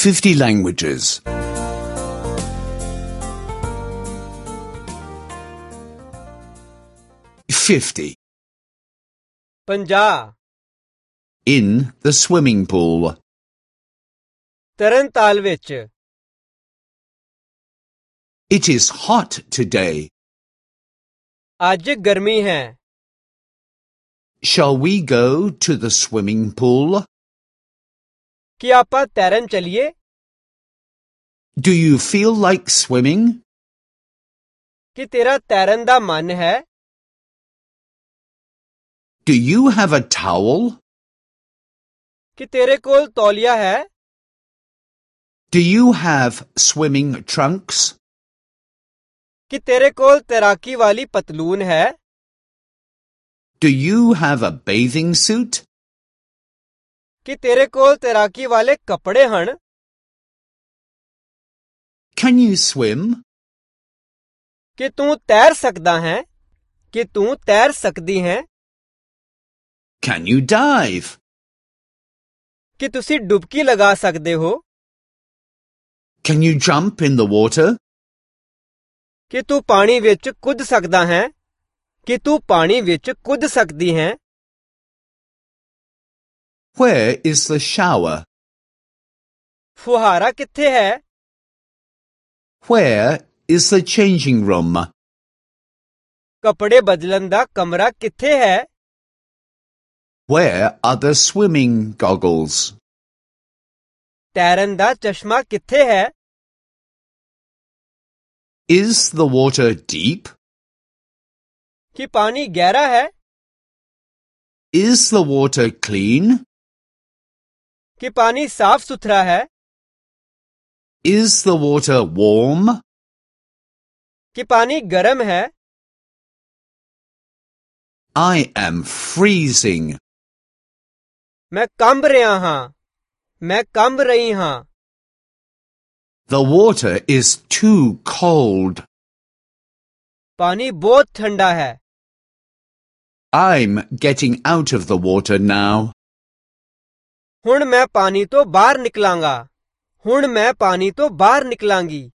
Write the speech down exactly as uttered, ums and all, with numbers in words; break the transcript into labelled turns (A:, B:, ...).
A: fifty languages. fifty.
B: पंजाह
A: In the swimming pool.
B: Tarn ਤਾਲ ਵਿੱਚ
A: It is hot today.
B: ਅੱਜ ਗਰਮੀ ਹੈ
A: Shall we go to the swimming pool?
B: ਕੀ ਆਪਾਂ ਤੈਰਨ ਚਲੀਏ
A: Do you feel like swimming?
B: ਕੀ ਤੇਰਾ ਤੈਰਨ ਦਾ ਮਨ ਹੈ
A: Do you have a towel?
B: ਕੀ ਤੇਰੇ ਕੋਲ ਤੌਲੀਆ ਹੈ
A: Do you have swimming trunks?
B: ਕੀ ਤੇਰੇ ਕੋਲ ਤੈਰਾਕੀ ਵਾਲੀ ਪਤਲੂਨ ਹੈ
A: Do you have a bathing suit?
B: ਕੀ ਤੇਰੇ ਕੋਲ ਤੈਰਾਕੀ ਵਾਲੇ ਕੱਪੜੇ ਹਨ
A: Can you swim?
B: ਕੀ ਤੂੰ ਤੈਰ ਸਕਦਾ ਹੈ ਕੀ ਤੂੰ ਤੈਰ ਸਕਦੀ ਹੈ
A: Can you dive?
B: ਕੀ ਤੁਸੀਂ ਡੁਬਕੀ ਲਗਾ ਸਕਦੇ ਹੋ
A: Can you jump in the water?
B: ਕੀ ਤੂੰ ਪਾਣੀ ਵਿੱਚ ਕੁੱਦ ਸਕਦਾ ਹੈ ਕੀ ਤੂੰ ਪਾਣੀ ਵਿੱਚ ਕੁੱਦ ਸਕਦੀ ਹੈ
A: Where is the shower?
B: ਫੁਹਾਰਾ ਕਿੱਥੇ ਹੈ
A: Where is the changing room?
B: ਕੱਪੜੇ ਬਦਲਣ ਦਾ ਕਮਰਾ ਕਿੱਥੇ ਹੈ
A: Where are the swimming goggles?
B: ਤੈਰਨ ਦਾ ਚਸ਼ਮਾ ਕਿੱਥੇ ਹੈ
A: Is the water deep?
B: ਕੀ ਪਾਣੀ ਗਹਿਰਾ ਹੈ
A: Is the water clean?
B: ਕੀ ਪਾਣੀ ਸਾਫ਼ ਸੁਥਰਾ ਹੈ
A: Is the water warm?
B: ਕੀ ਪਾਣੀ ਗਰਮ ਹੈ
A: I am freezing.
B: ਮੈਂ ਕੰਬ ਰਿਹਾ ਹਾਂ ਮੈਂ ਕੰਬ ਰਹੀ ਹਾਂ
A: The water is too cold.
B: ਪਾਣੀ ਬਹੁਤ ਠੰਡਾ ਹੈ
A: I'm getting out of the water now.
B: ਹੁਣ ਮੈਂ ਪਾਣੀ ਤੋਂ ਬਾਹਰ ਨਿਕਲਾਂਗਾ ਹੁਣ ਮੈਂ ਪਾਣੀ ਤੋਂ ਬਾਹਰ ਨਿਕਲਾਂਗੀ